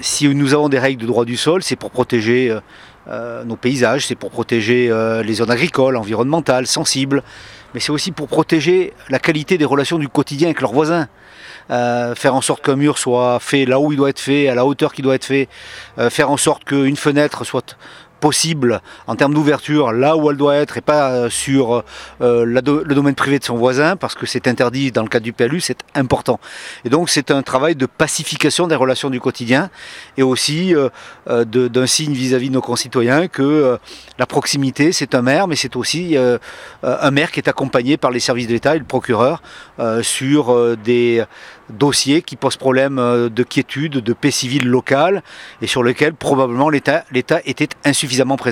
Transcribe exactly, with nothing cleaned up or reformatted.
si nous avons des règles de droit du sol, c'est pour protéger euh, euh, nos paysages, c'est pour protéger euh, les zones agricoles, environnementales, sensibles, mais c'est aussi pour protéger la qualité des relations du quotidien avec leurs voisins. Euh, faire en sorte qu'un mur soit fait là où il doit être fait, à la hauteur qu'il doit être fait, euh, faire en sorte qu'une fenêtre soit possible en termes d'ouverture là où elle doit être et pas euh, sur euh, la do- le domaine privé de son voisin parce que c'est interdit dans le cadre du P L U, c'est important. Et donc c'est un travail de pacification des relations du quotidien et aussi euh, euh, de- d'un signe vis-à-vis de nos concitoyens que euh, la proximité c'est un maire, mais c'est aussi euh, un maire qui est accompagné par les services de l'État et le procureur euh, sur euh, des dossiers qui posent problème euh, de quiétude, de paix civile locale et sur lesquels probablement l'État l'État était insuffisant présent.